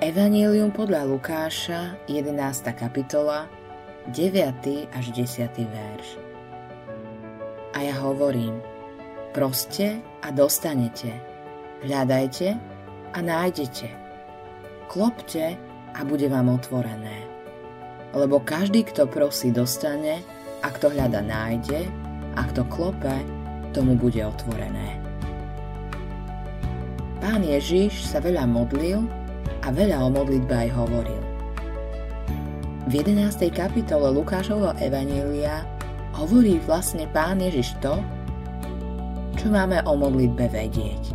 Evanjelium podľa Lukáša, 11. kapitola, 9. až 10. verš. A ja hovorím, proste a dostanete, hľadajte a nájdete, klopte a bude vám otvorené. Lebo každý, kto prosí, dostane, a kto hľada, nájde, a kto klope, tomu bude otvorené. Pán Ježiš sa veľa modlil a veľa o modlitbe aj hovoril. V 11. kapitole Lukášovho evanjelia hovorí vlastne Pán Ježiš to, čo máme o modlitbe vedieť.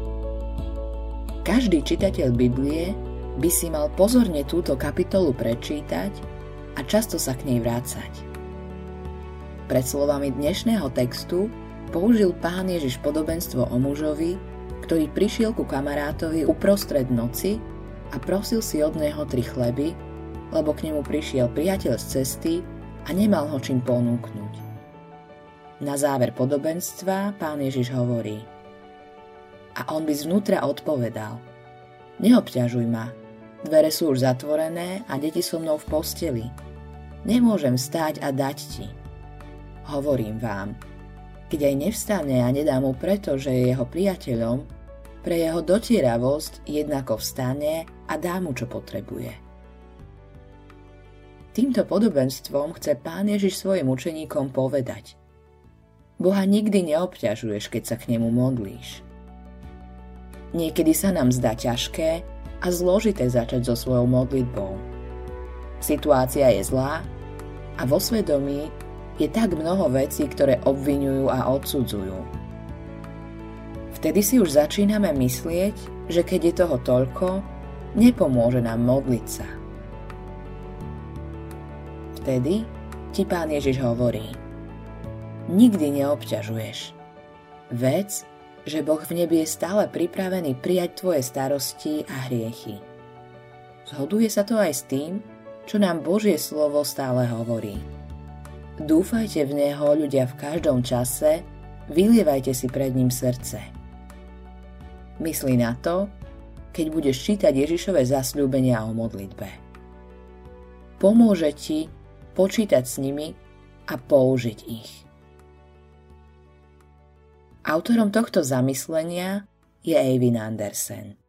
Každý čitateľ Biblie by si mal pozorne túto kapitolu prečítať a často sa k nej vrácať. Pred slovami dnešného textu použil Pán Ježiš podobenstvo o mužovi, ktorý prišiel ku kamarátovi uprostred noci a prosil si od neho 3 chleby, lebo k nemu prišiel priateľ z cesty a nemal ho čím ponúknuť. Na záver podobenstva Pán Ježiš hovorí: A on by zvnútra odpovedal: Neobťažuj ma, dvere sú už zatvorené a deti so mnou v posteli. Nemôžem stáť a dať ti. Hovorím vám, keď aj nevstane a nedá mu preto, že je jeho priateľom, pre jeho dotieravosť jednako vstane a dá mu, čo potrebuje. Týmto podobenstvom chce Pán Ježiš svojim učeníkom povedať: Boha nikdy neobťažuješ, keď sa k nemu modlíš. Niekedy sa nám zdá ťažké a zložité začať so svojou modlitbou. Situácia je zlá a vo svedomí je tak mnoho vecí, ktoré obviňujú a odsudzujú. Vtedy si už začíname myslieť, že keď je toho toľko, nepomôže nám modliť sa. Vtedy ti Pán Ježiš hovorí: Nikdy neobťažuješ. Vec, že Boh v nebi je stále pripravený prijať tvoje starosti a hriechy. Zhoduje sa to aj s tým, čo nám Božie slovo stále hovorí. Dúfajte v Neho, ľudia, v každom čase, vylievajte si pred ním srdce. Myslí na to, keď budeš čítať Ježišove zasľúbenia o modlitbe. Pomôže ti počítať s nimi a použiť ich. Autorom tohto zamyslenia je Eivind Andersen.